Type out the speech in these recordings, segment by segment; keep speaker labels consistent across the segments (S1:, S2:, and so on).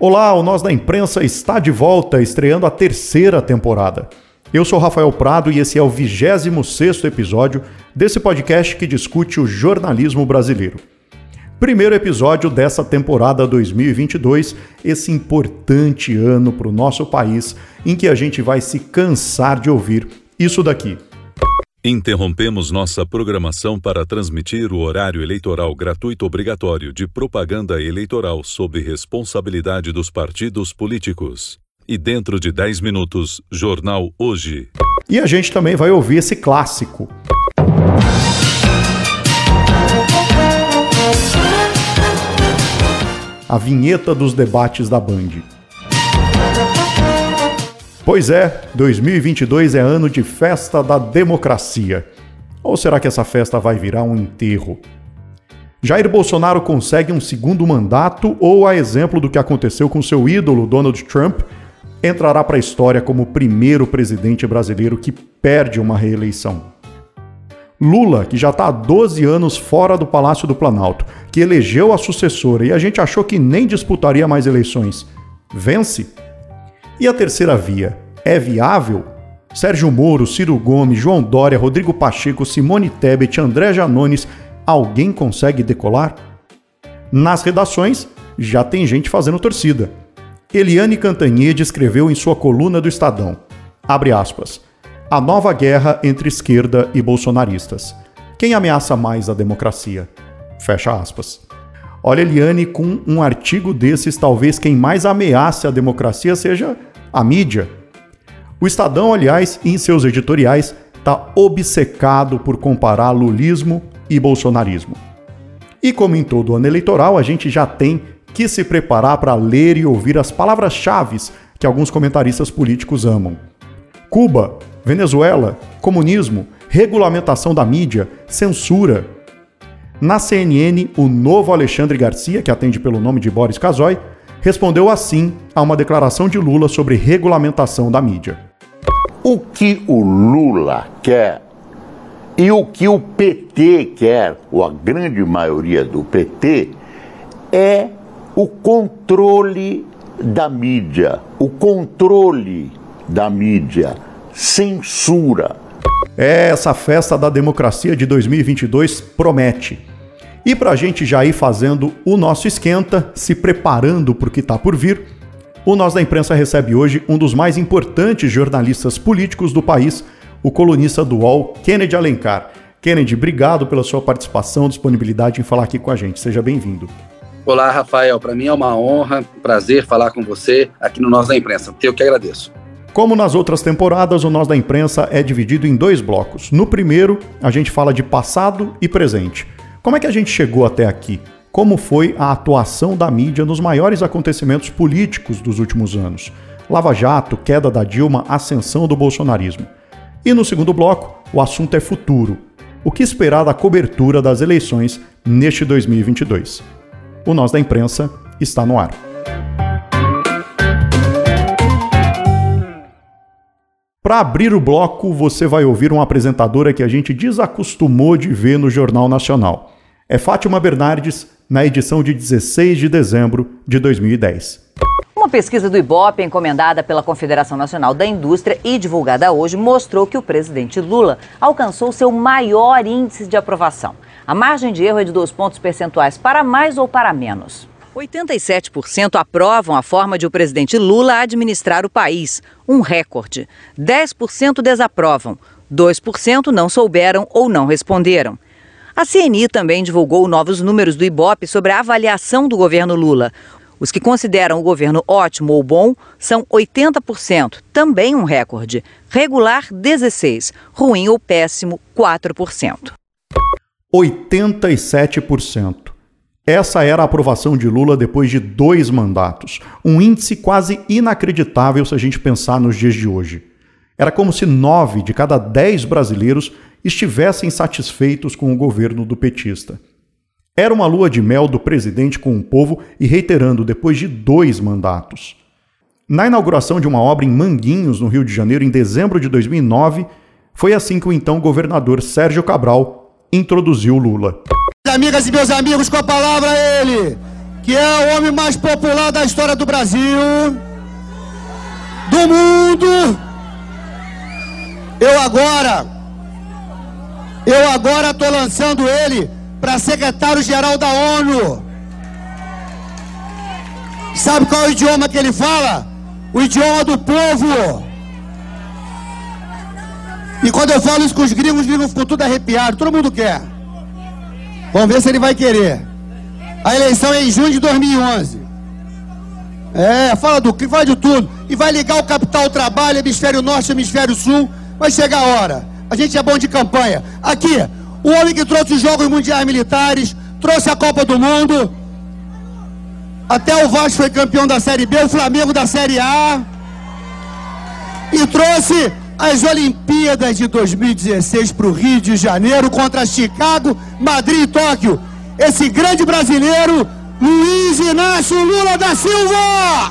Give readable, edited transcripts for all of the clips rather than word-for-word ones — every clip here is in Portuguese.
S1: Olá, o Nós da Imprensa está de volta, estreando a terceira temporada. Eu sou Rafael Prado e esse é o 26º episódio desse podcast que discute o jornalismo brasileiro. Primeiro episódio dessa temporada 2022, esse importante ano para o nosso país, em que a gente vai se cansar de ouvir isso daqui.
S2: Interrompemos nossa programação para transmitir o horário eleitoral gratuito obrigatório de propaganda eleitoral sob responsabilidade dos partidos políticos. E dentro de 10 minutos, Jornal Hoje.
S1: E a gente também vai ouvir esse clássico. A vinheta dos debates da Band. Pois é, 2022 é ano de festa da democracia. Ou será que essa festa vai virar um enterro? Jair Bolsonaro consegue um segundo mandato ou, a exemplo do que aconteceu com seu ídolo Donald Trump, entrará para a história como o primeiro presidente brasileiro que perde uma reeleição? Lula, que já está há 12 anos fora do Palácio do Planalto, que elegeu a sucessora e a gente achou que nem disputaria mais eleições, vence? E a terceira via? É viável? Sérgio Moro, Ciro Gomes, João Dória, Rodrigo Pacheco, Simone Tebet, André Janones, alguém consegue decolar? Nas redações, já tem gente fazendo torcida. Eliane Cantanhede escreveu em sua coluna do Estadão, abre aspas, a nova guerra entre esquerda e bolsonaristas. Quem ameaça mais a democracia? Fecha aspas. Olha, Eliane, com um artigo desses, talvez quem mais ameace a democracia seja a mídia. O Estadão, aliás, em seus editoriais, está obcecado por comparar lulismo e bolsonarismo. E como em todo ano eleitoral, a gente já tem que se preparar para ler e ouvir as palavras-chave que alguns comentaristas políticos amam. Cuba, Venezuela, comunismo, regulamentação da mídia, censura. Na CNN, o novo Alexandre Garcia, que atende pelo nome de Boris Casoy, respondeu assim a uma declaração de Lula sobre regulamentação da mídia.
S3: O que o Lula quer e o que o PT quer, ou a grande maioria do PT, é o controle da mídia, censura.
S1: Essa festa da democracia de 2022 promete. E para a gente já ir fazendo o nosso esquenta, se preparando para o que está por vir, o Nós da Imprensa recebe hoje um dos mais importantes jornalistas políticos do país, o colunista do UOL, Kennedy Alencar. Kennedy, obrigado pela sua participação, disponibilidade em falar aqui com a gente. Seja bem-vindo.
S4: Olá, Rafael. Para mim é uma honra, prazer falar com você aqui no Nós da Imprensa. Eu que agradeço.
S1: Como nas outras temporadas, o Nós da Imprensa é dividido em 2 blocos. No primeiro, a gente fala de passado e presente. Como é que a gente chegou até aqui? Como foi a atuação da mídia nos maiores acontecimentos políticos dos últimos anos? Lava Jato, queda da Dilma, ascensão do bolsonarismo. E no segundo bloco, o assunto é futuro. O que esperar da cobertura das eleições neste 2022? O Nós da Imprensa está no ar. Para abrir o bloco, você vai ouvir uma apresentadora que a gente desacostumou de ver no Jornal Nacional. É Fátima Bernardes, na edição de 16 de dezembro de 2010.
S5: Uma pesquisa do Ibope, encomendada pela Confederação Nacional da Indústria e divulgada hoje, mostrou que o presidente Lula alcançou seu maior índice de aprovação. A margem de erro é de 2 pontos percentuais para mais ou para menos. 87% aprovam a forma de o presidente Lula administrar o país, um recorde. 10% desaprovam, 2% não souberam ou não responderam. A CNI também divulgou novos números do Ibope sobre a avaliação do governo Lula. Os que consideram o governo ótimo ou bom são 80%, também um recorde. Regular, 16%. Ruim ou péssimo, 4%.
S1: 87%. Essa era a aprovação de Lula depois de 2 mandatos. Um índice quase inacreditável se a gente pensar nos dias de hoje. Era como se 9 de cada 10 brasileiros estivessem satisfeitos com o governo do petista. Era uma lua de mel do presidente com o povo e reiterando depois de 2 mandatos. Na inauguração de uma obra em Manguinhos, no Rio de Janeiro, em dezembro de 2009, foi assim que o então governador Sérgio Cabral introduziu Lula.
S6: Amigas e meus amigos, com a palavra ele, que é o homem mais popular da história do Brasil, do mundo. Eu agora estou lançando ele para secretário-geral da ONU. Sabe qual é o idioma que ele fala? O idioma do povo. E quando eu falo isso com os gringos ficam tudo arrepiados, todo mundo quer. Vamos ver se ele vai querer. A eleição é em junho de 2011. Fala de tudo. E vai ligar o capital ao trabalho, hemisfério norte, hemisfério sul. Vai chegar a hora. A gente é bom de campanha. Aqui, o homem que trouxe os Jogos Mundiais Militares, trouxe a Copa do Mundo. Até o Vasco foi campeão da Série B, o Flamengo da Série A. E trouxe as Olimpíadas de 2016 para o Rio de Janeiro contra Chicago, Madrid e Tóquio. Esse grande brasileiro, Luiz Inácio Lula da Silva!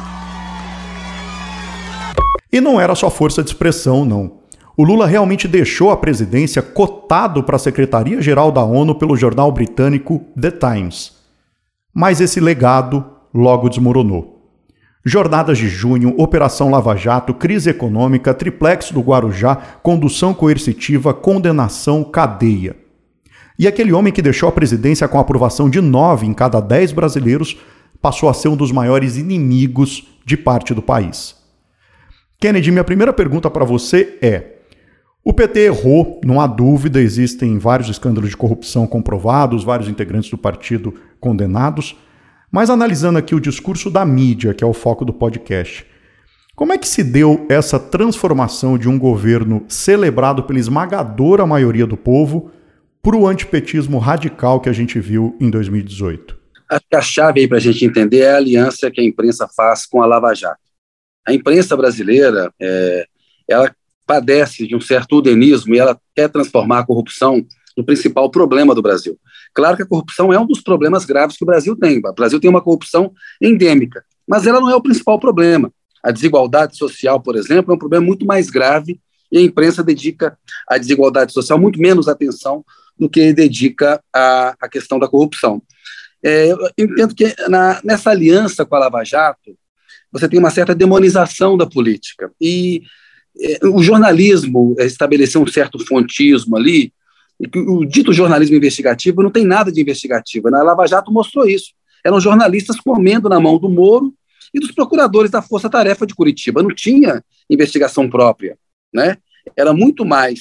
S1: E não era só força de expressão, não. O Lula realmente deixou a presidência cotado para a Secretaria-Geral da ONU pelo jornal britânico The Times. Mas esse legado logo desmoronou. Jornadas de junho, Operação Lava Jato, crise econômica, triplex do Guarujá, condução coercitiva, condenação, cadeia. E aquele homem que deixou a presidência com a aprovação de 9 em cada 10 brasileiros passou a ser um dos maiores inimigos de parte do país. Kennedy, minha primeira pergunta para você é: o PT errou, não há dúvida, existem vários escândalos de corrupção comprovados, vários integrantes do partido condenados, mas analisando aqui o discurso da mídia, que é o foco do podcast, como é que se deu essa transformação de um governo celebrado pela esmagadora maioria do povo para o antipetismo radical que a gente viu em 2018?
S4: Acho que a chave aí para a gente entender é a aliança que a imprensa faz com a Lava Jato. A imprensa brasileira, ela padece de um certo udenismo e ela quer transformar a corrupção no principal problema do Brasil. Claro que a corrupção é um dos problemas graves que o Brasil tem. O Brasil tem uma corrupção endêmica, mas ela não é o principal problema. A desigualdade social, por exemplo, é um problema muito mais grave e a imprensa dedica à desigualdade social muito menos atenção do que dedica à questão da corrupção. Eu entendo que nessa aliança com a Lava Jato, você tem uma certa demonização da política. E o jornalismo estabeleceu um certo fontismo ali, e o dito jornalismo investigativo não tem nada de investigativo. A Lava Jato mostrou isso. Eram jornalistas comendo na mão do Moro e dos procuradores da Força Tarefa de Curitiba. Não tinha investigação própria, né? Era muito mais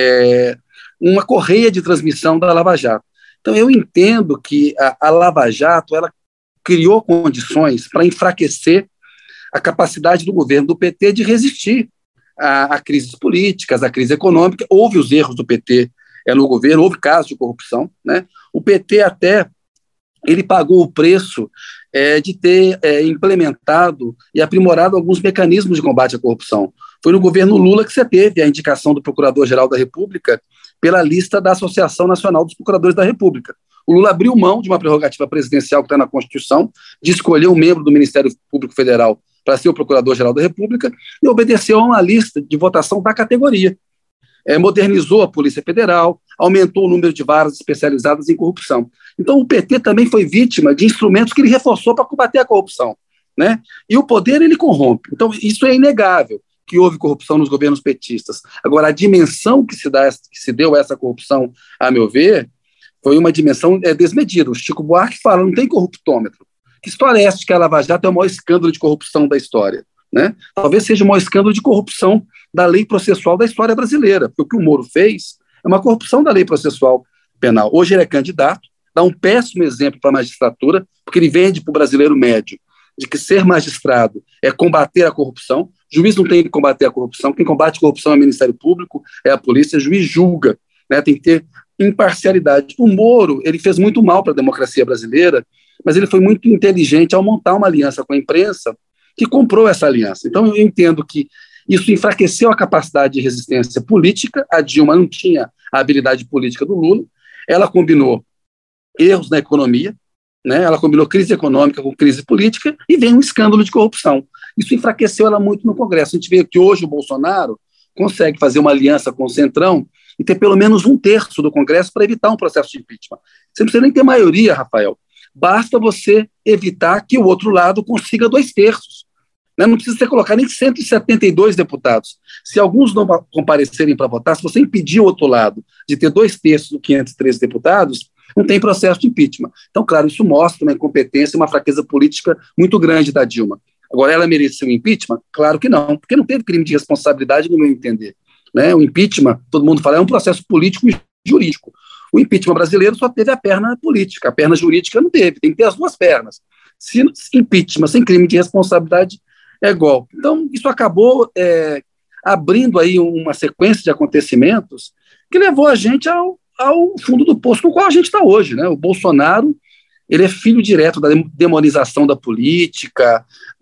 S4: uma correia de transmissão da Lava Jato. Então, eu entendo que a Lava Jato ela criou condições para enfraquecer a capacidade do governo do PT de resistir a crises políticas, a crise econômica. Houve os erros do PT no governo, houve casos de corrupção, né? O PT até ele pagou o preço de ter implementado e aprimorado alguns mecanismos de combate à corrupção. Foi no governo Lula que você teve a indicação do Procurador-Geral da República pela lista da Associação Nacional dos Procuradores da República. O Lula abriu mão de uma prerrogativa presidencial que está na Constituição, de escolher um membro do Ministério Público Federal para ser o Procurador-Geral da República, e obedeceu a uma lista de votação da categoria. Modernizou a Polícia Federal, aumentou o número de varas especializadas em corrupção. Então, o PT também foi vítima de instrumentos que ele reforçou para combater a corrupção, né? E o poder, ele corrompe. Então, isso é inegável, que houve corrupção nos governos petistas. Agora, a dimensão que se deu a essa corrupção, a meu ver, foi uma dimensão desmedida. O Chico Buarque fala, não tem corruptômetro. Que história é essa de que a Lava Jato é o maior escândalo de corrupção da história, né? Talvez seja o maior escândalo de corrupção da lei processual da história brasileira, porque o que o Moro fez é uma corrupção da lei processual penal. Hoje ele é candidato, dá um péssimo exemplo para a magistratura, porque ele vende para o brasileiro médio de que ser magistrado é combater a corrupção. O juiz não tem que combater a corrupção, quem combate a corrupção é o Ministério Público, é a polícia, o juiz julga, né? Tem que ter imparcialidade. O Moro, ele fez muito mal para a democracia brasileira, mas ele foi muito inteligente ao montar uma aliança com a imprensa que comprou essa aliança. Então eu entendo que isso enfraqueceu a capacidade de resistência política. A Dilma não tinha a habilidade política do Lula, ela combinou erros na economia, né? Ela combinou crise econômica com crise política e vem um escândalo de corrupção. Isso enfraqueceu ela muito no Congresso. A gente vê que hoje o Bolsonaro consegue fazer uma aliança com o Centrão e ter pelo menos 1/3 do Congresso para evitar um processo de impeachment. Você não precisa nem ter maioria, Rafael. basta você evitar que o outro lado consiga 2/3. Não precisa você colocar nem 172 deputados. Se alguns não comparecerem para votar, se você impedir o outro lado de ter 2/3 dos 513 deputados, não tem processo de impeachment. Então, claro, isso mostra uma incompetência e uma fraqueza política muito grande da Dilma. Agora, ela mereceu um impeachment? Claro que não, porque não teve crime de responsabilidade, no meu entender. Né? O impeachment, todo mundo fala, é um processo político e jurídico. O impeachment brasileiro só teve a perna política, a perna jurídica não teve, tem que ter as duas pernas. Se impeachment sem crime de responsabilidade é golpe. Então, isso acabou abrindo aí uma sequência de acontecimentos que levou a gente ao fundo do poço no qual a gente está hoje. Né? O Bolsonaro, ele é filho direto da demonização da política,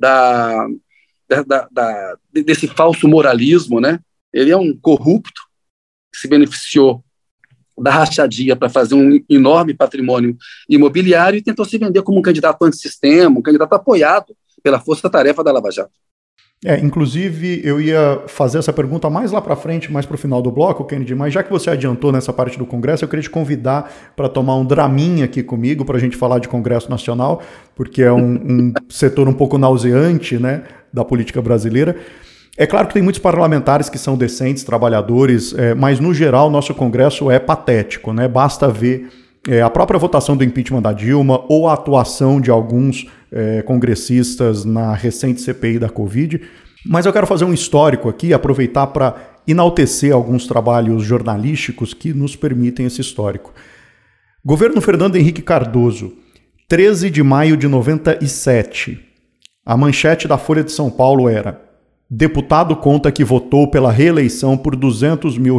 S4: desse falso moralismo, né? Ele é um corrupto que se beneficiou da rachadinha para fazer um enorme patrimônio imobiliário e tentou se vender como um candidato antissistema, um candidato apoiado pela força-tarefa da Lava Jato.
S1: Inclusive, eu ia fazer essa pergunta mais lá para frente, mais para o final do bloco, Kennedy, mas já que você adiantou nessa parte do Congresso, eu queria te convidar para tomar um draminha aqui comigo, para a gente falar de Congresso Nacional, porque é um setor um pouco nauseante, né, da política brasileira. É claro que tem muitos parlamentares que são decentes, trabalhadores, mas no geral o nosso Congresso é patético, né? Basta ver a própria votação do impeachment da Dilma ou a atuação de alguns congressistas na recente CPI da Covid. Mas eu quero fazer um histórico aqui, aproveitar para enaltecer alguns trabalhos jornalísticos que nos permitem esse histórico. Governo Fernando Henrique Cardoso, 13 de maio de 97. A manchete da Folha de São Paulo era: deputado conta que votou pela reeleição por R$200 mil.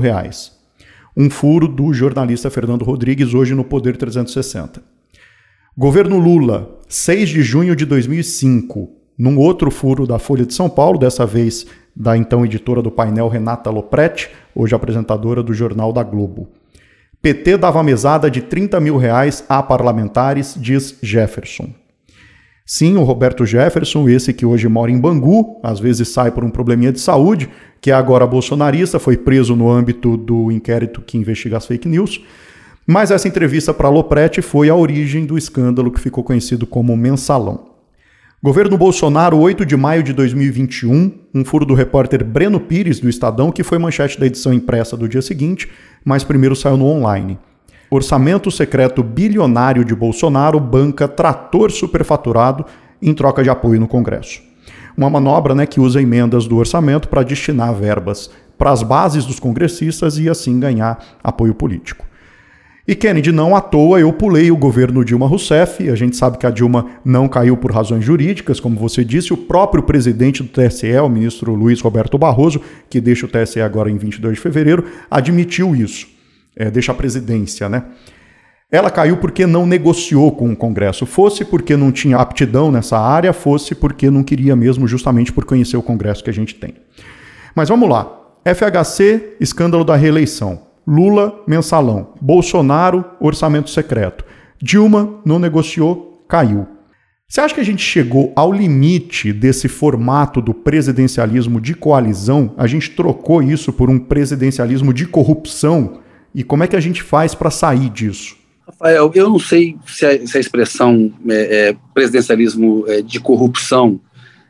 S1: Um furo do jornalista Fernando Rodrigues, hoje no Poder 360. Governo Lula, 6 de junho de 2005. Num outro furo da Folha de São Paulo, dessa vez da então editora do painel Renata Lopretti, hoje apresentadora do Jornal da Globo. PT dava mesada de R$30 mil a parlamentares, diz Jefferson. Sim, o Roberto Jefferson, esse que hoje mora em Bangu, às vezes sai por um probleminha de saúde, que é agora bolsonarista, foi preso no âmbito do inquérito que investiga as fake news. Mas essa entrevista para Lopretti foi a origem do escândalo que ficou conhecido como Mensalão. Governo Bolsonaro, 8 de maio de 2021, um furo do repórter Breno Pires, do Estadão, que foi manchete da edição impressa do dia seguinte, mas primeiro saiu no online. Orçamento secreto bilionário de Bolsonaro banca trator superfaturado em troca de apoio no Congresso. Uma manobra, né, que usa emendas do orçamento para destinar verbas para as bases dos congressistas e assim ganhar apoio político. E Kennedy, não à toa eu pulei o governo Dilma Rousseff. A gente sabe que a Dilma não caiu por razões jurídicas, como você disse. O próprio presidente do TSE, o ministro Luiz Roberto Barroso, que deixa o TSE agora em 22 de fevereiro, admitiu isso. Deixa a presidência, né? Ela caiu porque não negociou com o Congresso. Fosse porque não tinha aptidão nessa área, fosse porque não queria mesmo, justamente por conhecer o Congresso que a gente tem. Mas vamos lá. FHC, escândalo da reeleição. Lula, mensalão. Bolsonaro, orçamento secreto. Dilma não negociou, caiu. Você acha que a gente chegou ao limite desse formato do presidencialismo de coalizão? A gente trocou isso por um presidencialismo de corrupção? E como é que a gente faz para sair disso?
S4: Rafael, eu não sei se a expressão presidencialismo de corrupção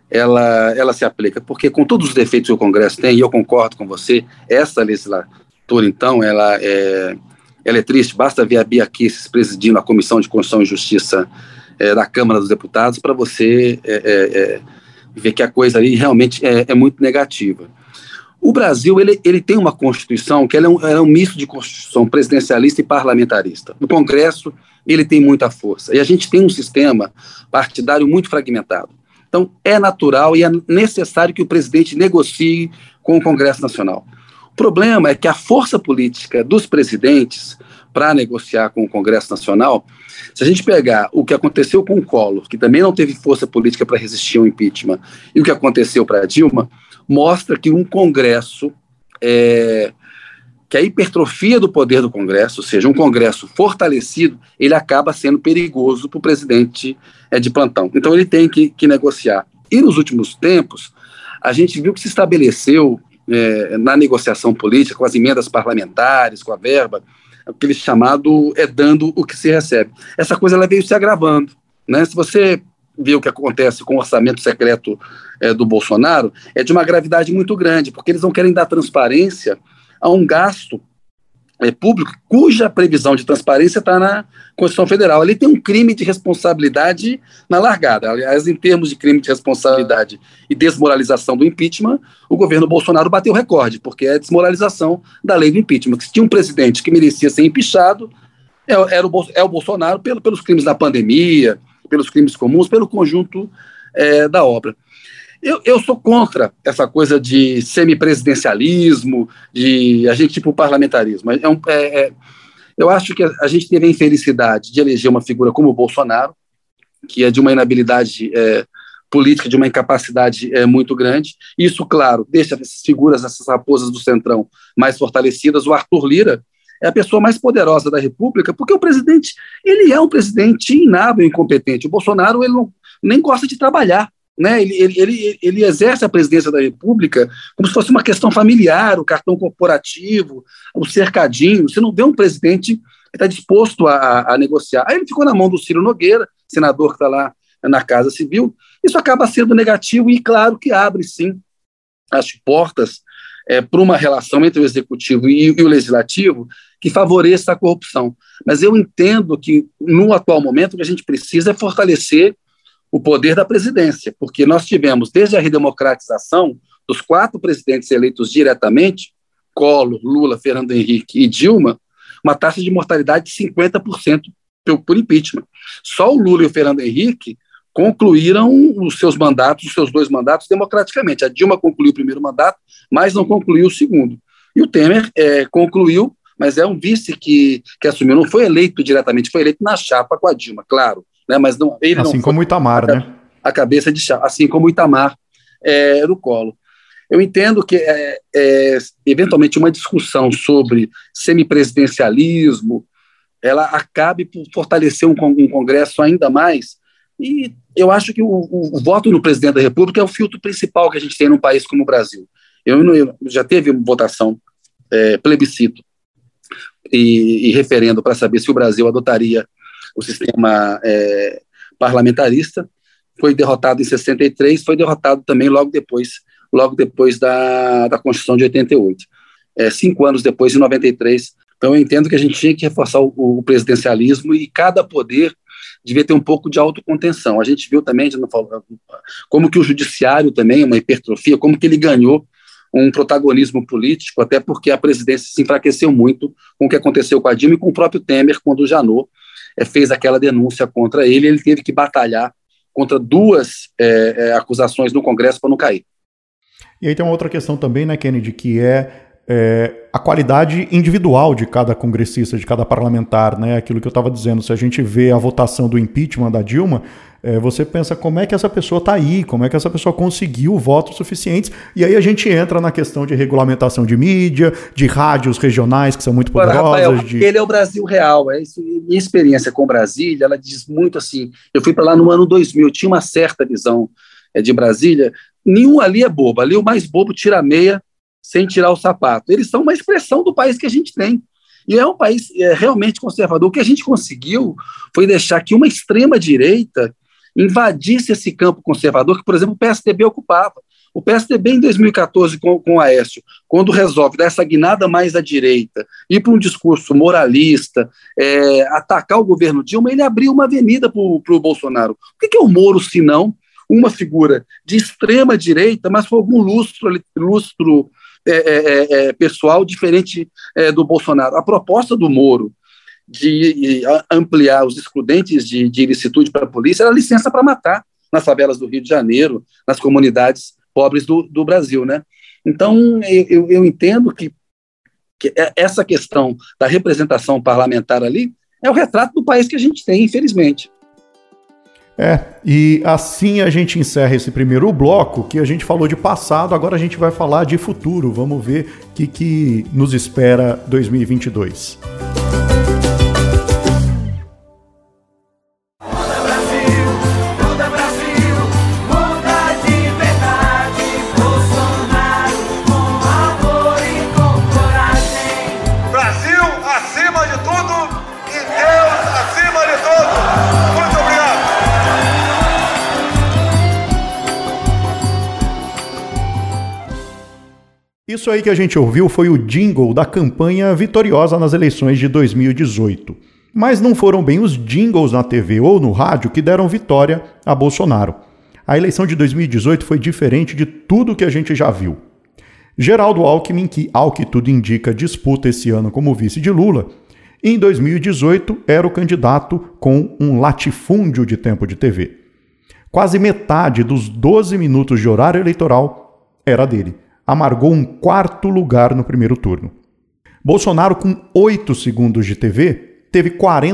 S4: ela se aplica, porque com todos os defeitos que o Congresso tem, e eu concordo com você, essa legislatura, então, ela é triste. Basta ver a Bia Kicis presidindo a Comissão de Constituição e Justiça da Câmara dos Deputados para você ver que a coisa ali realmente é muito negativa. O Brasil ele tem uma Constituição que ela é um misto de Constituição presidencialista e parlamentarista. O Congresso ele tem muita força e a gente tem um sistema partidário muito fragmentado. Então é natural e é necessário que o presidente negocie com o Congresso Nacional. O problema é que a força política dos presidentes para negociar com o Congresso Nacional, se a gente pegar o que aconteceu com o Collor, que também não teve força política para resistir ao impeachment, e o que aconteceu para a Dilma, mostra que um Congresso, que a hipertrofia do poder do Congresso, ou seja, um Congresso fortalecido, ele acaba sendo perigoso para o presidente de plantão. Então ele tem que negociar. E nos últimos tempos, a gente viu que se estabeleceu na negociação política, com as emendas parlamentares, com a verba, aquele chamado dando o que se recebe. Essa coisa ela veio se agravando, né? Se você vê o que acontece com o orçamento secreto do Bolsonaro, é de uma gravidade muito grande, porque eles não querem dar transparência a um gasto público cuja previsão de transparência está na Constituição Federal. Ali tem um crime de responsabilidade na largada. Aliás, em termos de crime de responsabilidade e desmoralização do impeachment, o governo Bolsonaro bateu recorde, porque é a desmoralização da lei do impeachment. Se tinha um presidente que merecia ser empichado, é o Bolsonaro pelos crimes da pandemia, pelos crimes comuns, pelo conjunto da obra. Eu sou contra essa coisa de semipresidencialismo, de agente tipo parlamentarismo. Eu acho que a gente teve a infelicidade de eleger uma figura como o Bolsonaro, que é de uma inabilidade política, de uma incapacidade muito grande. Isso, claro, deixa essas figuras, essas raposas do Centrão mais fortalecidas. O Arthur Lira é a pessoa mais poderosa da República, porque o presidente, ele é um presidente inábil e incompetente. O Bolsonaro, ele nem gosta de trabalhar. Né? Ele exerce a presidência da República como se fosse uma questão familiar, o cartão corporativo, o cercadinho. Você não vê um presidente que está disposto a negociar. Aí ele ficou na mão do Ciro Nogueira, senador que está lá na Casa Civil. Isso acaba sendo negativo e, claro, que abre, sim, as portas para uma relação entre o Executivo e o Legislativo que favoreça a corrupção. Mas eu entendo que, no atual momento, o que a gente precisa é fortalecer o poder da presidência, porque nós tivemos, desde a redemocratização, dos 4 presidentes eleitos diretamente, Collor, Lula, Fernando Henrique e Dilma, uma taxa de mortalidade de 50% por impeachment. Só o Lula e o Fernando Henrique concluíram os seus 2 mandatos democraticamente. A Dilma concluiu o primeiro mandato, mas não concluiu o segundo. E o Temer concluiu, mas é um vice que assumiu, não foi eleito diretamente, foi eleito na chapa com a Dilma, claro. Né, mas não, ele
S1: assim
S4: não
S1: como o Itamar, né?
S4: A cabeça de chave, assim como o Itamar no colo. Eu entendo que eventualmente uma discussão sobre semipresidencialismo ela acabe por fortalecer um Congresso ainda mais, e eu acho que o voto no presidente da República é o filtro principal que a gente tem num país como o Brasil. Eu já teve votação, plebiscito e referendo para saber se o Brasil adotaria o sistema parlamentarista. Foi derrotado em 63, foi derrotado também logo depois da Constituição de 88. 5 anos depois, em 93. Então eu entendo que a gente tinha que reforçar o presidencialismo e cada poder devia ter um pouco de autocontenção. A gente viu também, como que o judiciário também, uma hipertrofia, como que ele ganhou um protagonismo político, até porque a presidência se enfraqueceu muito com o que aconteceu com a Dilma e com o próprio Temer, quando o Janot fez aquela denúncia contra ele teve que batalhar contra 2 acusações no Congresso para não cair.
S1: E aí tem uma outra questão também, né, Kennedy, que a qualidade individual de cada congressista, de cada parlamentar, né, aquilo que eu estava dizendo. Se a gente vê a votação do impeachment da Dilma, você pensa como é que essa pessoa está aí, como é que essa pessoa conseguiu votos suficientes, e aí a gente entra na questão de regulamentação de mídia, de rádios regionais que são muito poderosas.
S4: Rafael, ele é o Brasil real, minha experiência com Brasília, ela diz muito assim, eu fui para lá no ano 2000, tinha uma certa visão de Brasília, nenhum ali é bobo, ali o mais bobo tira a meia sem tirar o sapato, eles são uma expressão do país que a gente tem. E é um país realmente conservador. O que a gente conseguiu foi deixar que uma extrema-direita invadisse esse campo conservador que, por exemplo, o PSDB ocupava. O PSDB, em 2014, com o Aécio, quando resolve dar essa guinada mais à direita, ir para um discurso moralista, atacar o governo Dilma, ele abriu uma avenida para o Bolsonaro. O que é o Moro, se não uma figura de extrema-direita, mas com algum lustro pessoal diferente do Bolsonaro? A proposta do Moro de ampliar os excludentes de ilicitude para a polícia era licença para matar nas favelas do Rio de Janeiro, nas comunidades pobres do Brasil, né? Então, eu entendo que essa questão da representação parlamentar ali é o retrato do país que a gente tem, infelizmente.
S1: E assim a gente encerra esse primeiro bloco, que a gente falou de passado, agora a gente vai falar de futuro. Vamos ver o que nos espera 2022.
S7: Brasil acima de
S1: Isso aí que a gente ouviu foi o jingle da campanha vitoriosa nas eleições de 2018. Mas não foram bem os jingles na TV ou no rádio que deram vitória a Bolsonaro. A eleição de 2018 foi diferente de tudo que a gente já viu. Geraldo Alckmin, que ao que tudo indica disputa esse ano como vice de Lula, em 2018 era o candidato com um latifúndio de tempo de TV. Quase metade dos 12 minutos de horário eleitoral era dele. Amargou um 4º lugar no primeiro turno. Bolsonaro, com 8 segundos de TV, teve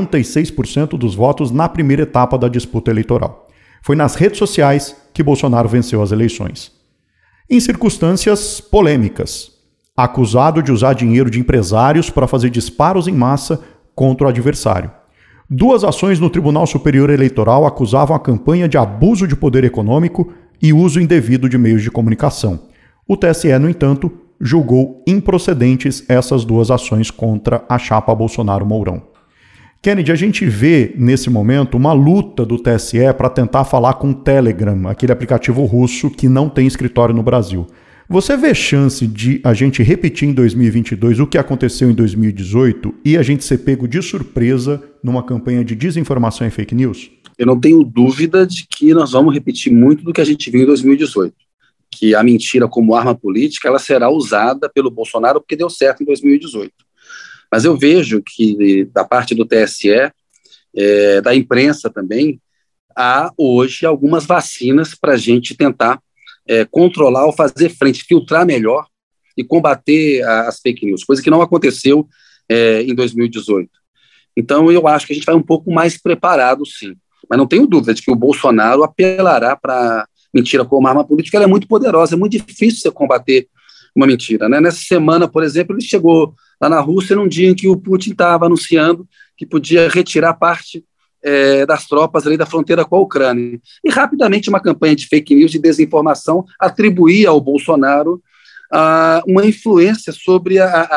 S1: 46% dos votos na primeira etapa da disputa eleitoral. Foi nas redes sociais que Bolsonaro venceu as eleições. Em circunstâncias polêmicas, acusado de usar dinheiro de empresários para fazer disparos em massa contra o adversário. 2 ações no Tribunal Superior Eleitoral acusavam a campanha de abuso de poder econômico e uso indevido de meios de comunicação. O TSE, no entanto, julgou improcedentes essas 2 ações contra a chapa Bolsonaro-Mourão. Kennedy, a gente vê, nesse momento, uma luta do TSE para tentar falar com o Telegram, aquele aplicativo russo que não tem escritório no Brasil. Você vê chance de a gente repetir em 2022 o que aconteceu em 2018 e a gente ser pego de surpresa numa campanha de desinformação e fake news?
S4: Eu não tenho dúvida de que nós vamos repetir muito do que a gente viu em 2018. Que a mentira como arma política ela será usada pelo Bolsonaro porque deu certo em 2018. Mas eu vejo que da parte do TSE, da imprensa também, há hoje algumas vacinas para a gente tentar controlar ou fazer frente, filtrar melhor e combater as fake news, coisa que não aconteceu em 2018. Então eu acho que a gente vai um pouco mais preparado, sim. Mas não tenho dúvida de que o Bolsonaro apelará para mentira como arma política. Ela é muito poderosa, é muito difícil você combater uma mentira, né? Nessa semana, por exemplo, ele chegou lá na Rússia num dia em que o Putin estava anunciando que podia retirar parte das tropas ali da fronteira com a Ucrânia. E rapidamente uma campanha de fake news, de desinformação, atribuía ao Bolsonaro uma influência sobre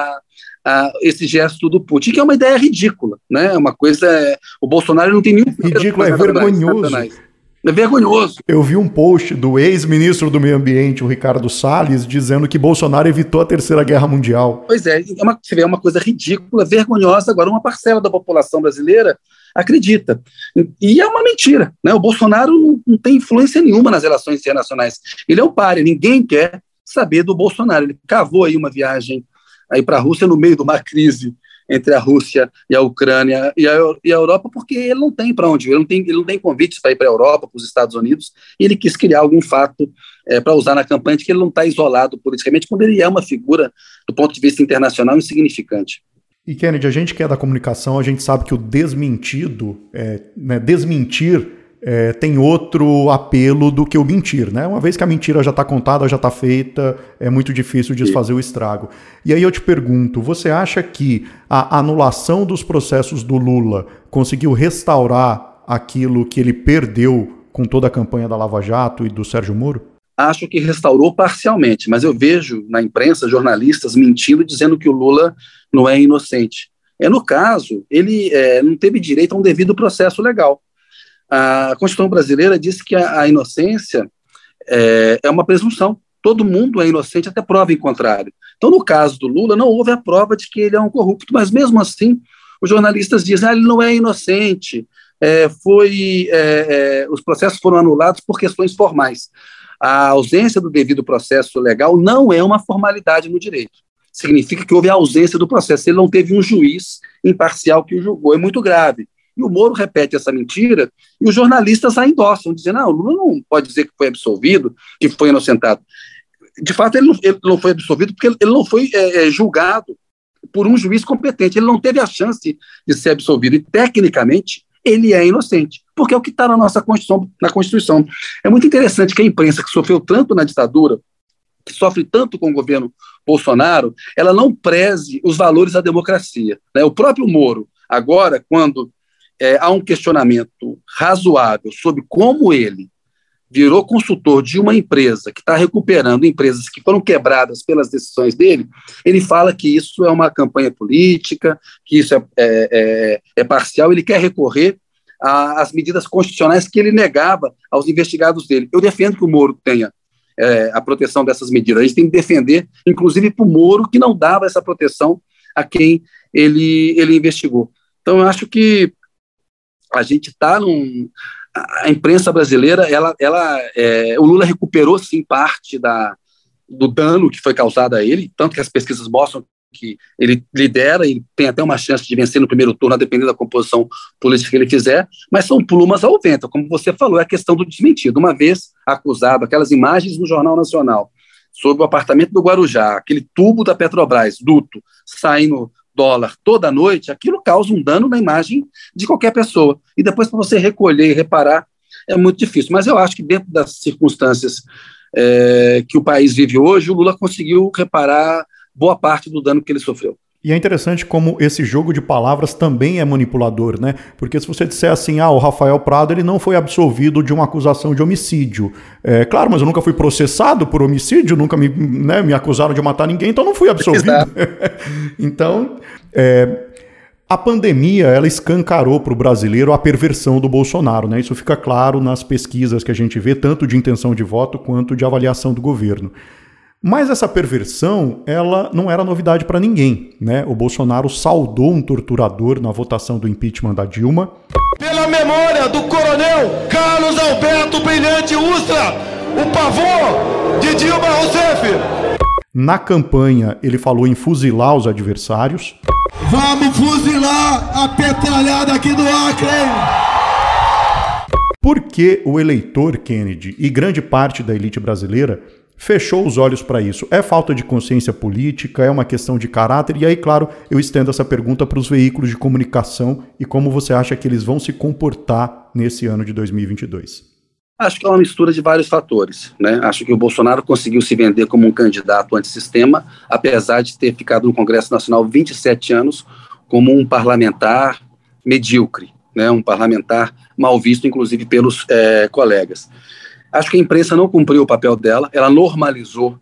S4: esse gesto do Putin, que é uma ideia ridícula, né? Uma coisa... o Bolsonaro não tem nenhum...
S1: Ridículo, é vergonhoso.
S4: É vergonhoso.
S1: Eu vi um post do ex-ministro do Meio Ambiente, o Ricardo Salles, dizendo que Bolsonaro evitou a Terceira Guerra Mundial.
S4: Pois é, você vê uma coisa ridícula, vergonhosa. Agora, uma parcela da população brasileira acredita. E é uma mentira, né? O Bolsonaro não tem influência nenhuma nas relações internacionais. Ele é um páreo, ninguém quer saber do Bolsonaro. Ele cavou aí uma viagem aí para a Rússia no meio de uma crise entre a Rússia e a Ucrânia e a Europa, porque ele não tem para onde ir, ele não tem convites para ir para a Europa, para os Estados Unidos, e ele quis criar algum fato para usar na campanha de que ele não está isolado politicamente, quando ele é uma figura, do ponto de vista internacional, insignificante.
S1: E, Kennedy, a gente que é da comunicação, a gente sabe que o desmentido, desmentir, tem outro apelo do que o mentir, né? Uma vez que a mentira já está contada, já está feita, é muito difícil desfazer o estrago. E aí eu te pergunto, você acha que a anulação dos processos do Lula conseguiu restaurar aquilo que ele perdeu com toda a campanha da Lava Jato e do Sérgio Moro?
S4: Acho que restaurou parcialmente, mas eu vejo na imprensa jornalistas mentindo, dizendo que o Lula não é inocente. No caso, ele não teve direito a um devido processo legal. A Constituição brasileira diz que a inocência é uma presunção. Todo mundo é inocente até prova em contrário. Então, no caso do Lula, não houve a prova de que ele é um corrupto, mas mesmo assim, os jornalistas dizem ele não é inocente, os processos foram anulados por questões formais. A ausência do devido processo legal não é uma formalidade no direito. Significa que houve a ausência do processo. Ele não teve um juiz imparcial que o julgou. É muito grave. E o Moro repete essa mentira e os jornalistas a endossam, dizendo o Lula não pode dizer que foi absolvido, que foi inocentado. De fato, ele não foi absolvido porque ele não foi julgado por um juiz competente. Ele não teve a chance de ser absolvido. E, tecnicamente, ele é inocente, porque é o que está na nossa Constituição. É muito interessante que a imprensa, que sofreu tanto na ditadura, que sofre tanto com o governo Bolsonaro, ela não preze os valores da democracia, né? O próprio Moro, agora, quando há um questionamento razoável sobre como ele virou consultor de uma empresa que está recuperando empresas que foram quebradas pelas decisões dele, ele fala que isso é uma campanha política, que isso é parcial, ele quer recorrer às medidas constitucionais que ele negava aos investigados dele. Eu defendo que o Moro tenha a proteção dessas medidas. A gente tem que defender, inclusive, para o Moro, que não dava essa proteção a quem ele investigou. Então, eu acho que a gente está a imprensa brasileira, o Lula recuperou, sim, parte do dano que foi causado a ele, tanto que as pesquisas mostram que ele lidera e tem até uma chance de vencer no primeiro turno, a depender da composição política que ele fizer, mas são plumas ao vento, como você falou, é a questão do desmentido. Uma vez acusado, aquelas imagens no Jornal Nacional sobre o apartamento do Guarujá, aquele tubo da Petrobras, duto, saindo dólar toda noite, aquilo causa um dano na imagem de qualquer pessoa. E depois, para você recolher e reparar, é muito difícil. Mas eu acho que dentro das circunstâncias que o país vive hoje, o Lula conseguiu reparar boa parte do dano que ele sofreu.
S1: E é interessante como esse jogo de palavras também é manipulador, né? Porque se você disser assim, o Rafael Prado ele não foi absolvido de uma acusação de homicídio. Claro, mas eu nunca fui processado por homicídio, nunca me acusaram de matar ninguém, então não fui absolvido. Então, a pandemia, ela escancarou para o brasileiro a perversão do Bolsonaro, né? Isso fica claro nas pesquisas que a gente vê, tanto de intenção de voto quanto de avaliação do governo. Mas essa perversão, ela não era novidade para ninguém, né? O Bolsonaro saudou um torturador na votação do impeachment da Dilma.
S7: Pela memória do coronel Carlos Alberto Brilhante Ustra, o pavor de Dilma Rousseff.
S1: Na campanha, ele falou em fuzilar os adversários.
S7: Vamos fuzilar a petralhada aqui do Acre, hein?
S1: Por que o eleitor Kennedy e grande parte da elite brasileira fechou os olhos para isso? É falta de consciência política? É uma questão de caráter? E aí, claro, eu estendo essa pergunta para os veículos de comunicação e como você acha que eles vão se comportar nesse ano de 2022?
S4: Acho que é uma mistura de vários fatores, né? Acho que o Bolsonaro conseguiu se vender como um candidato antissistema, apesar de ter ficado no Congresso Nacional 27 anos como um parlamentar medíocre, né? Um parlamentar mal visto, inclusive, pelos colegas. Acho que a imprensa não cumpriu o papel dela, ela normalizou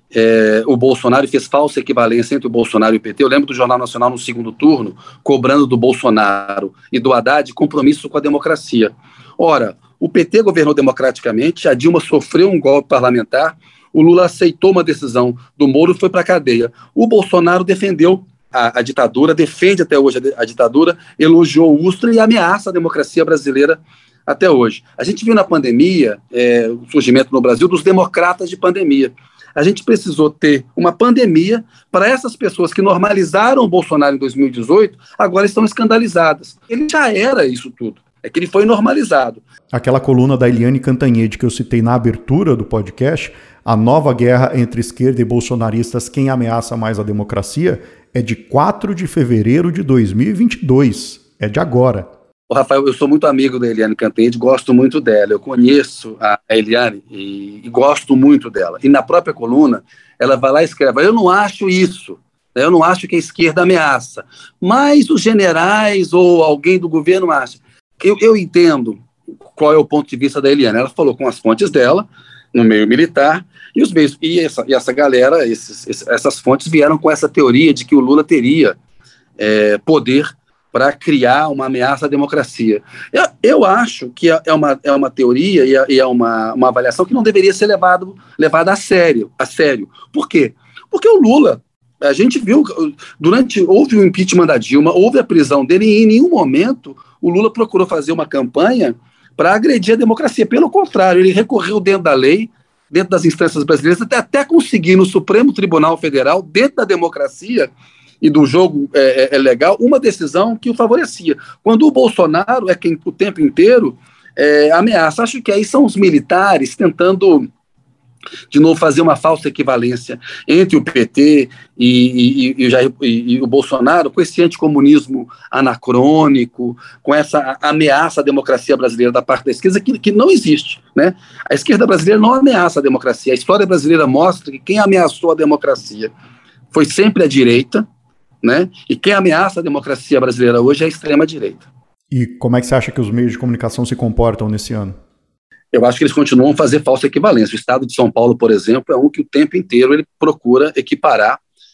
S4: o Bolsonaro e fez falsa equivalência entre o Bolsonaro e o PT. Eu lembro do Jornal Nacional no segundo turno, cobrando do Bolsonaro e do Haddad compromisso com a democracia. Ora, o PT governou democraticamente, a Dilma sofreu um golpe parlamentar, o Lula aceitou uma decisão do Moro e foi para a cadeia. O Bolsonaro defendeu a ditadura, defende até hoje a ditadura, elogiou o Ustra e ameaça a democracia brasileira até hoje. A gente viu na pandemia o surgimento no Brasil dos democratas de pandemia. A gente precisou ter uma pandemia para essas pessoas que normalizaram o Bolsonaro em 2018, agora estão escandalizadas. Ele já era isso tudo, é que ele foi normalizado.
S1: Aquela coluna da Eliane Cantanhede que eu citei na abertura do podcast, a nova guerra entre esquerda e bolsonaristas, quem ameaça mais a democracia, é de 4 de fevereiro de 2022, é de agora.
S4: Rafael, eu sou muito amigo da Eliane Cantanhede, gosto muito dela, eu conheço a Eliane e gosto muito dela. E na própria coluna, ela vai lá e escreve, eu não acho isso, eu não acho que a esquerda ameaça, mas os generais ou alguém do governo acha. Eu entendo qual é o ponto de vista da Eliane, ela falou com as fontes dela, no meio militar, e os meios, e essa galera, essas fontes vieram com essa teoria de que o Lula teria poder para criar uma ameaça à democracia. Eu acho que é uma teoria e é uma avaliação que não deveria ser levada a sério. Por quê? Porque o Lula, a gente viu, houve o impeachment da Dilma, houve a prisão dele, e em nenhum momento o Lula procurou fazer uma campanha para agredir a democracia. Pelo contrário, ele recorreu dentro da lei, dentro das instâncias brasileiras, até conseguir no Supremo Tribunal Federal, dentro da democracia e do jogo legal, uma decisão que o favorecia. Quando o Bolsonaro é quem o tempo inteiro ameaça. Acho que aí são os militares tentando, de novo, fazer uma falsa equivalência entre o PT e o Bolsonaro, com esse anticomunismo anacrônico, com essa ameaça à democracia brasileira da parte da esquerda, que não existe, né? A esquerda brasileira não ameaça a democracia. A história brasileira mostra que quem ameaçou a democracia foi sempre a direita, né? E quem ameaça a democracia brasileira hoje é a extrema-direita.
S1: E como é que você acha que os meios de comunicação se comportam nesse ano?
S4: Eu acho que eles continuam a fazer falsa equivalência. O Estado de São Paulo, por exemplo, é um que o tempo inteiro ele procura equiparar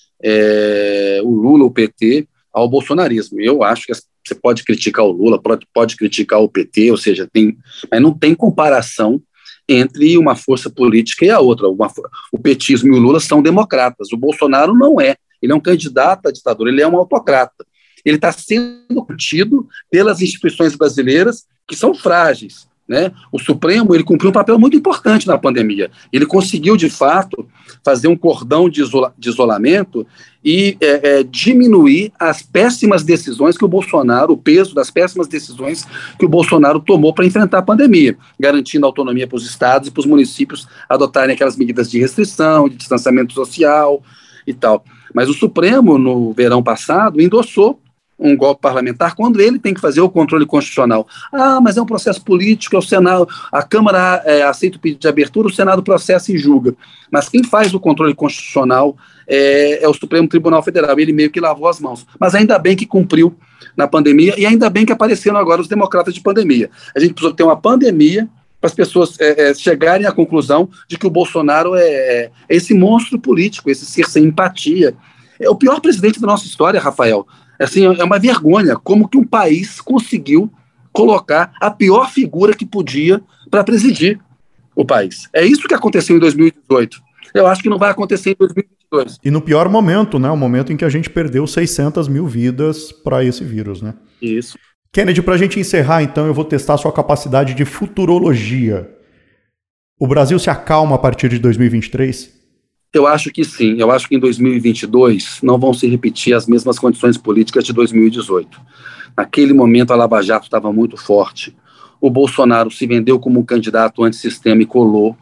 S4: o Lula, o PT, ao bolsonarismo. Eu acho que você pode criticar o Lula, pode criticar o PT, ou seja, mas não tem comparação entre uma força política e a outra. O petismo e o Lula são democratas, o Bolsonaro não é. Ele é um candidato à ditadura, ele é um autocrata. Ele está sendo curtido pelas instituições brasileiras que são frágeis, né? O Supremo, ele cumpriu um papel muito importante na pandemia. Ele conseguiu, de fato, fazer um cordão de isolamento e diminuir as péssimas decisões que o Bolsonaro, o peso das péssimas decisões que o Bolsonaro tomou para enfrentar a pandemia, garantindo autonomia para os estados e para os municípios adotarem aquelas medidas de restrição, de distanciamento social e tal. Mas o Supremo, no verão passado, endossou um golpe parlamentar quando ele tem que fazer o controle constitucional. Mas é um processo político, é o Senado, a Câmara aceita o pedido de abertura, o Senado processa e julga. Mas quem faz o controle constitucional é o Supremo Tribunal Federal, ele meio que lavou as mãos. Mas ainda bem que cumpriu na pandemia e ainda bem que apareceram agora os democratas de pandemia. A gente precisou ter uma pandemia para as pessoas chegarem à conclusão de que o Bolsonaro é esse monstro político, esse ser sem empatia. É o pior presidente da nossa história, Rafael. Assim, é uma vergonha como que um país conseguiu colocar a pior figura que podia para presidir o país. É isso que aconteceu em 2018. Eu acho que não vai acontecer em 2022.
S1: E no pior momento, né? O momento em que a gente perdeu 600 mil vidas para esse vírus, né?
S4: Isso.
S1: Kennedy, para a gente encerrar, então, eu vou testar sua capacidade de futurologia. O Brasil se acalma a partir de 2023?
S4: Eu acho que sim. Eu acho que em 2022 não vão se repetir as mesmas condições políticas de 2018. Naquele momento a Lava Jato estava muito forte. O Bolsonaro se vendeu como um candidato antissistema e colou.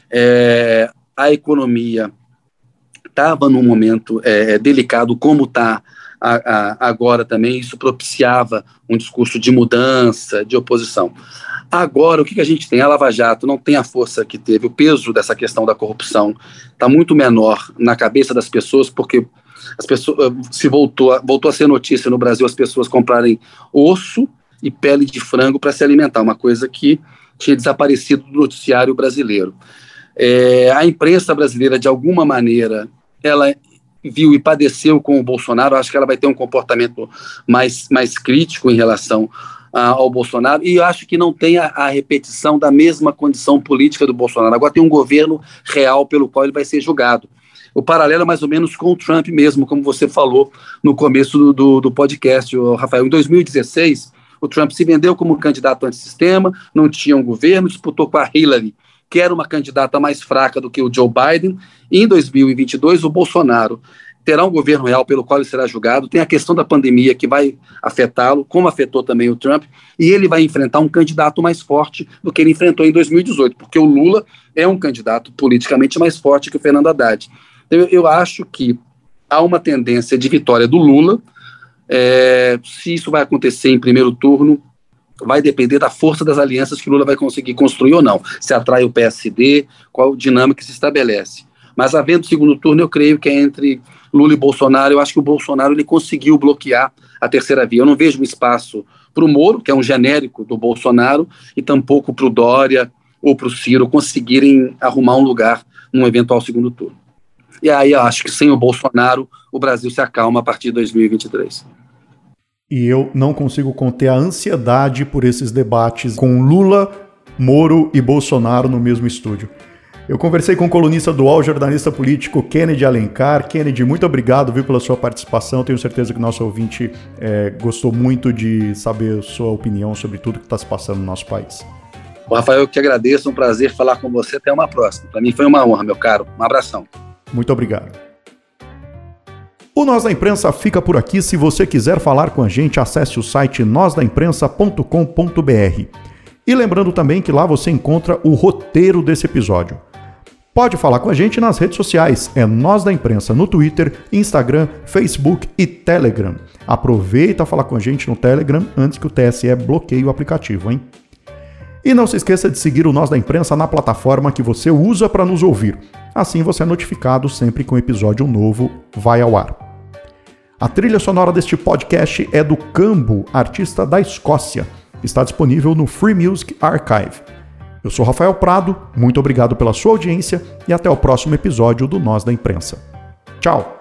S4: A economia estava num momento delicado, como está agora também. Isso propiciava um discurso de mudança, de oposição. Agora, o que a gente tem? A Lava Jato não tem a força que teve, o peso dessa questão da corrupção está muito menor na cabeça das pessoas, porque as pessoas voltou a ser notícia no Brasil as pessoas comprarem osso e pele de frango para se alimentar, uma coisa que tinha desaparecido do noticiário brasileiro. A imprensa brasileira, de alguma maneira, ela viu e padeceu com o Bolsonaro. Acho que ela vai ter um comportamento mais crítico em relação ao Bolsonaro, e eu acho que não tem a repetição da mesma condição política do Bolsonaro. Agora tem um governo real pelo qual ele vai ser julgado. O paralelo é mais ou menos com o Trump mesmo, como você falou no começo do podcast, Rafael. Em 2016, o Trump se vendeu como candidato antissistema, não tinha um governo, disputou com a Hillary, que era uma candidata mais fraca do que o Joe Biden. E em 2022, o Bolsonaro terá um governo real pelo qual ele será julgado. Tem a questão da pandemia que vai afetá-lo, como afetou também o Trump, e ele vai enfrentar um candidato mais forte do que ele enfrentou em 2018, porque o Lula é um candidato politicamente mais forte que o Fernando Haddad. Eu acho que há uma tendência de vitória do Lula. Se isso vai acontecer em primeiro turno, vai depender da força das alianças que o Lula vai conseguir construir ou não. Se atrai o PSD, qual dinâmica se estabelece. Mas havendo segundo turno, eu creio que é entre Lula e Bolsonaro. Eu acho que o Bolsonaro ele conseguiu bloquear a terceira via. Eu não vejo um espaço para o Moro, que é um genérico do Bolsonaro, e tampouco para o Dória ou para o Ciro conseguirem arrumar um lugar num eventual segundo turno. E aí eu acho que sem o Bolsonaro, o Brasil se acalma a partir de 2023.
S1: E eu não consigo conter a ansiedade por esses debates com Lula, Moro e Bolsonaro no mesmo estúdio. Eu conversei com o colunista do UOL, jornalista político Kennedy Alencar. Kennedy, muito obrigado, pela sua participação. Tenho certeza que o nosso ouvinte gostou muito de saber sua opinião sobre tudo que está se passando no nosso país.
S4: Rafael, eu que agradeço, um prazer falar com você. Até uma próxima. Para mim foi uma honra, meu caro. Um abração.
S1: Muito obrigado. O Nós da Imprensa fica por aqui. Se você quiser falar com a gente, acesse o site nosdaimprensa.com.br. E lembrando também que lá você encontra o roteiro desse episódio. Pode falar com a gente nas redes sociais, é Nós da Imprensa no Twitter, Instagram, Facebook e Telegram. Aproveita a falar com a gente no Telegram antes que o TSE bloqueie o aplicativo, hein? E não se esqueça de seguir o Nós da Imprensa na plataforma que você usa para nos ouvir. Assim você é notificado sempre que um episódio novo vai ao ar. A trilha sonora deste podcast é do Cambo, artista da Escócia. Está disponível no Free Music Archive. Eu sou Rafael Prado, muito obrigado pela sua audiência e até o próximo episódio do Nós da Imprensa. Tchau!